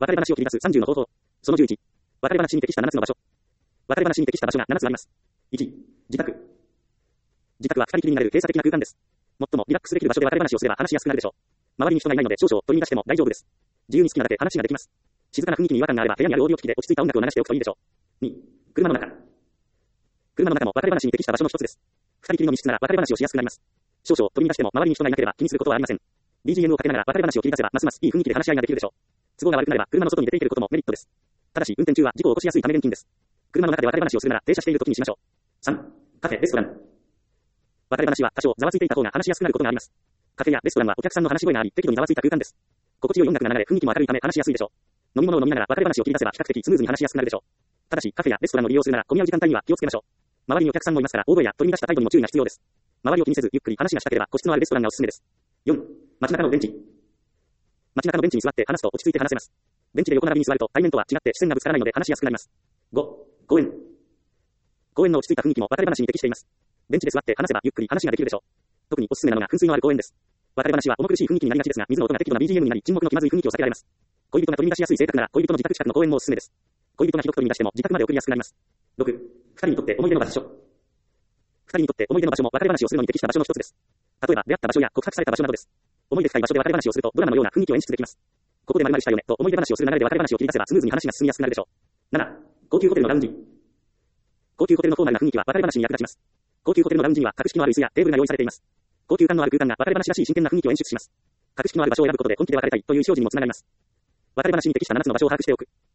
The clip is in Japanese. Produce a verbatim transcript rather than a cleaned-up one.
別れ話を切り出すさんじゅうの方法。そのじゅういち。別れ話に適したななつの場所。別れ話に適した場所がななつあります。いち、自宅。自宅は二人きりになれる閉鎖的な空間です。最もリラックスできる場所で別れ話をすれば話しやすくなるでしょう。周りに人がいないので少々取り乱しても大丈夫です。自由に好きなだけ話ができます。静かな雰囲気に違和感があれば部屋にあるオーディオ機器で落ち着いた音楽を流しておくといいでしょう。に、車の中。車の中も別れ話に適した場所の一つです。二人きりの密室なら別れ話をしやすくなります。少々取り乱しても周りに人がいなければ気にすることはありません。ビージーエム をかけながら別れ話を切り出せばますますいい雰囲気で話し合いができるでしょう。都合が悪くなれば車の外に出ていけることもメリットです。ただし運転中は事故を起こしやすいため厳禁です。車の中で別れ話をするなら停車している時にしましょう。さん、カフェ、レストラン。別れ話は多少ざわついていた方が話しやすくなることがあります。カフェやレストランはお客さんの話し声があり適度にざわついた空間です。心地よい音楽が流れ雰囲気も明るいため話しやすいでしょう。飲み物を飲みながら別れ話を切り出せば比較的スムーズに話しやすくなるでしょう。ただしカフェやレストランを利用するなら混み合う時間帯には気をつけましょう。周りにお客さんもいますから大声や取り乱した態度にも注意が必要です。周りを気にせずゆっくり話がしたければ個室のあるレストランがおすすめです。よん、街中のベンチ。街中のベンチに座って話すと落ち着いて話せます。ベンチで横並びに座ると対面とは違って視線がぶつからないので話しやすくなります。ご、公園。公園の落ち着いた雰囲気も別れ話に適しています。ベンチで座って話せばゆっくり話ができるでしょう。特におすすめなのが噴水のある公園です。別れ話は重苦しい雰囲気になりがちですが、水の音が適度な ビージーエム になり沈黙の気まずい雰囲気を避けられます。恋人が取り乱しやすい性格なら恋人の自宅近くの公園もおすすめです。恋人がひどく取り乱しても自宅まで送りやすくなります。ろく、二人にとって思い出の場所。二人にとって思い出の場所も別れ話をするのに適した場所の一つです。例えば出会った場所や告白された場所などです。思い出深い場所で別れ話をするとドラマのような雰囲気を演出できます。ここで〇〇したよねと思い出話をする流れで別れ話を切り出せばスムーズに話が進みやすくなるでしょう。なな、高級ホテルのラウンジ。高級ホテルのフォーマルな雰囲気は別れ話に役立ちます。高級ホテルのラウンジには格式のある椅子やテーブルが用意されています。高級感のある空間が別れ話らしい真剣な雰囲気を演出します。格式のある場所を選ぶことで本気で別れたいという意思表示にもつながります。別れ話に適したななつの場所を把握しておく。